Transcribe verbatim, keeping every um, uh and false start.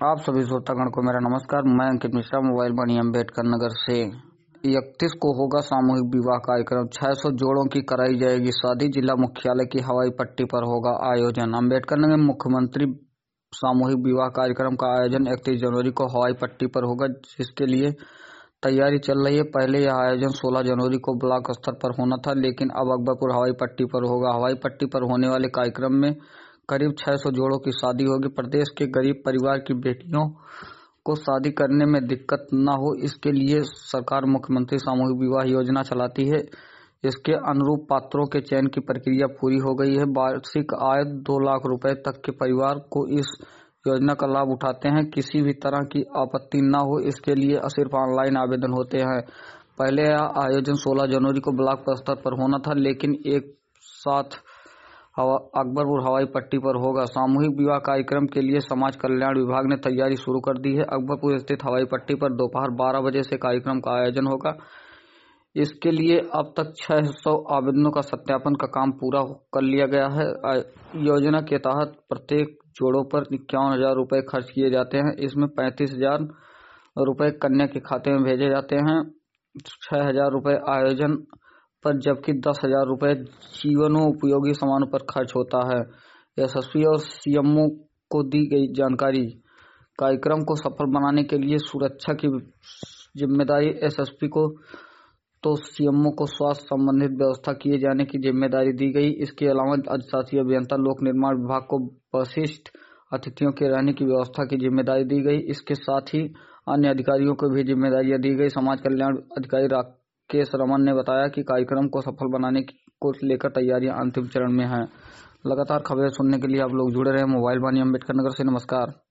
आप सभी श्रोतागण को मेरा नमस्कार। मैं अंकित मिश्रा, मोबाइल वाणी अम्बेडकर नगर से। इकतीस को होगा सामूहिक विवाह कार्यक्रम, छह सौ जोड़ों की कराई जाएगी शादी। जिला मुख्यालय की हवाई पट्टी पर होगा आयोजन। अम्बेडकर नगर में मुख्यमंत्री सामूहिक विवाह कार्यक्रम का आयोजन इकतीस जनवरी को हवाई पट्टी पर होगा, जिसके लिए तैयारी चल रही है। पहले यह आयोजन सोलह जनवरी को ब्लॉक स्तर पर होना था, लेकिन अब अकबरपुर हवाई पट्टी पर होगा। हवाई पट्टी पर होने वाले कार्यक्रम में करीब छह सौ जोड़ों की शादी होगी। प्रदेश के गरीब परिवार की बेटियों को शादी करने में दिक्कत न हो, इसके लिए सरकार मुख्यमंत्री सामूहिक विवाह योजना चलाती है। इसके अनुरूप पात्रों के चयन की प्रक्रिया पूरी हो गई है। वार्षिक आय दो लाख रुपए तक के परिवार को इस योजना का लाभ उठाते हैं। किसी भी तरह की आपत्ति न हो, इसके लिए सिर्फ ऑनलाइन आवेदन होते हैं। पहले यह आयोजन सोलह जनवरी को ब्लॉक स्तर पर होना था, लेकिन एक साथ अकबरपुर हवाई पट्टी पर होगा। सामूहिक विवाह कार्यक्रम के लिए समाज कल्याण विभाग ने तैयारी शुरू कर दी है। अकबरपुर स्थित हवाई पट्टी पर दोपहर बारह बजे से कार्यक्रम का आयोजन होगा। इसके लिए अब तक छह सौ आवेदनों का सत्यापन का काम पूरा कर लिया गया है। योजना के तहत प्रत्येक जोड़ों पर इक्यावन हजार रुपए खर्च किए जाते हैं। इसमें पैंतीस हजार रुपए कन्या के खाते में भेजे जाते हैं, छह हजार रुपए आयोजन पर, जबकि दस हजार रुपए जीवनोपयोगी सामानों पर खर्च होता है। एसएसपी और सीएमओ को दी गई जानकारी। कार्यक्रम को सफल बनाने के लिए सुरक्षा की जिम्मेदारी एसएसपी को तो सीएमओ को स्वास्थ्य संबंधित व्यवस्था किए जाने की जिम्मेदारी दी गई। इसके अलावा अधिशासी अभियंता लोक निर्माण विभाग को वरिष्ठ अतिथियों के रहने की व्यवस्था की जिम्मेदारी दी गई। इसके साथ ही अन्य अधिकारियों को भी जिम्मेदारियां दी गई। समाज कल्याण अधिकारी राकेश रमन ने बताया कि कार्यक्रम को सफल बनाने को लेकर तैयारियां अंतिम चरण में हैं। लगातार खबरें सुनने के लिए आप लोग जुड़े रहे मोबाइल वाणी अम्बेडकर नगर से। नमस्कार।